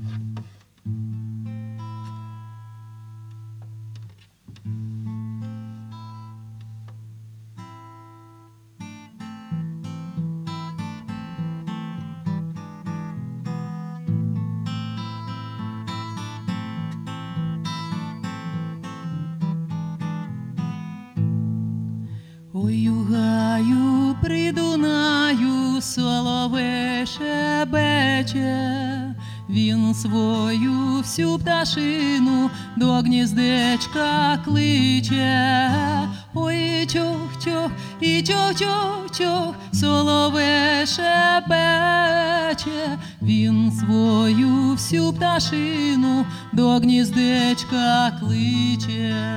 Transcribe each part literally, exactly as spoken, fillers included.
Ой, у гаю при Дунаю соловей шебече, він свою всю пташину до гніздечка кличе. Ой, чох-чох, і чох-чох-чох, соловей шебече, він свою всю пташину до гніздечка кличе.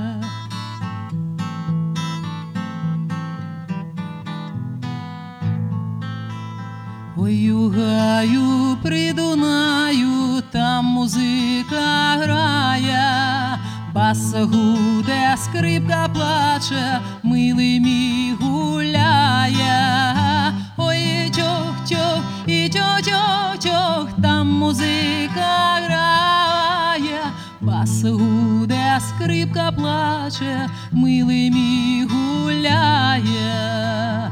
Ой, у гаю при Дунаю, там музика грає, бас гуде, скрипка плаче, милий мій гуляє. Ой, чох-чох, і чох-чох-чох, там музика грає, бас гуде, скрипка плаче, милий мій гуляє.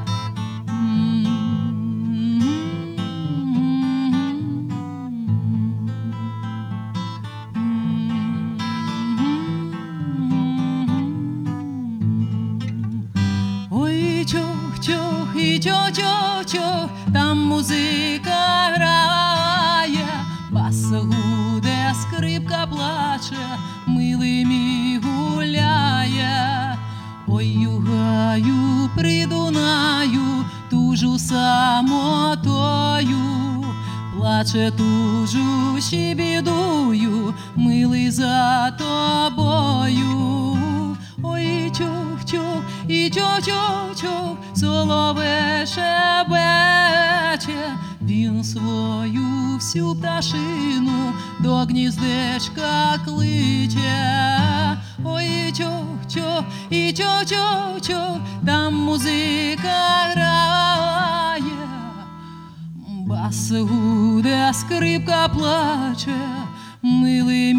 Чох-чох, і чох-чох-чох, там музика грає, бас гуде, скрипка плаче, милий мій гуляє. Ой, у гаю при Дунаю, тужу самотою, плаче, тужу, ще бідую, милий за тобою. Ой, чох-чох, і чох-чох-чох, соловей шебече, він свою всю пташину до гніздечка кличе. Ой, чох-чох, і чох-чох-чох, там музика грає, бас гуде, скрипка плаче, милий